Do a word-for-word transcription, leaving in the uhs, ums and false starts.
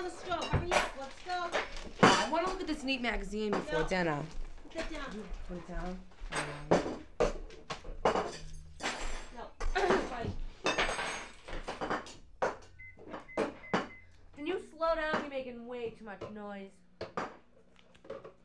on the stove. Hurry up. Let's go. I want to look at this neat magazine before No. dinner. Put that down. Put it down. No. Right. Can you slow down? You're making way too much noise.